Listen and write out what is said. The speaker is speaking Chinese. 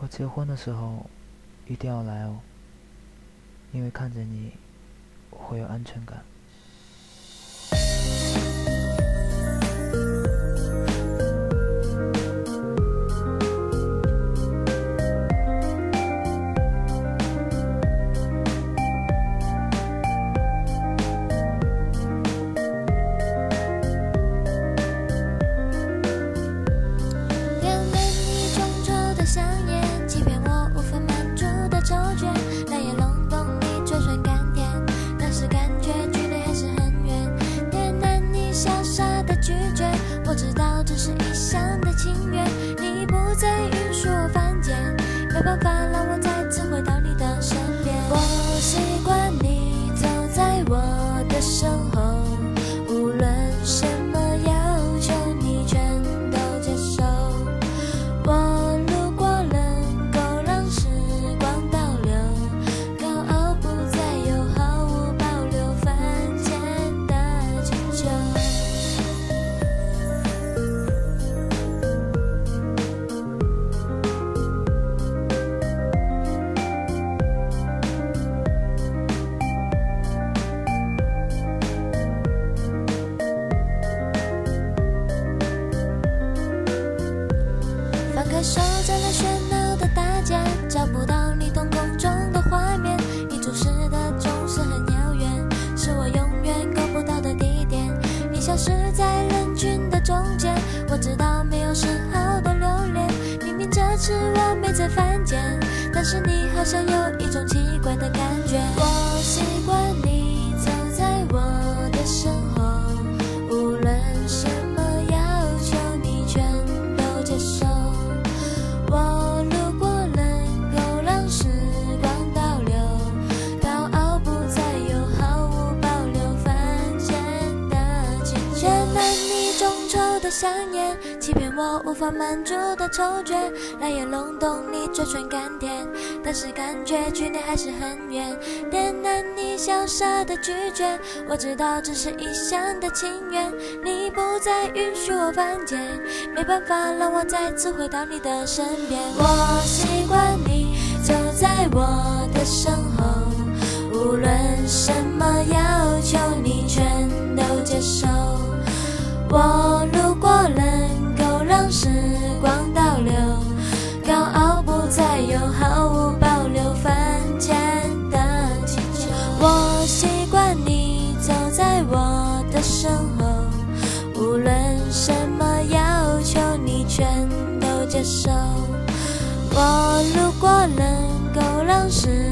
我结婚的时候一定要来哦，因为看着你，我会有安全感。 香烟欺骗我无法满足的抽觉，那也笼动你嘴唇甘甜，但是感觉距离还是很远，点燃你潇洒的拒绝，我知道这是一厢的情愿，你不再允许我犯贱，没办法让我再次回到你的身边，我习惯你走在我的身后，无论什么要求你全都接受，我开手在那喧闹的大街，找不到你瞳孔中的画面，你注视的总是很遥远，是我永远够不到的地点，你消失在人群的中间，我知道没有丝毫的留恋，明明这次我没在犯贱，但是你好像有一种奇怪的感觉，我习惯你走在我的身后，无论什么要求你全都接受，我如果能够让时光倒流，高傲不再有毫无保留犯贱的请求，点燃你中臭的香烟，欺骗我无法满足的抽觉，来也笼动你嘴唇甘甜，但是感觉距离还是很远，点燃你潇洒的拒绝，我知道这是一厢的情愿，你不再允许我犯贱，没办法让我再次回到你的身边，我习惯你走在我的身后，无论什么要求你全都接受，我如果能够让时光倒流，高傲不再有毫无保留犯贱的请求，我习惯你走在我的身后，无论什么要求你全都接受，我如果能够让时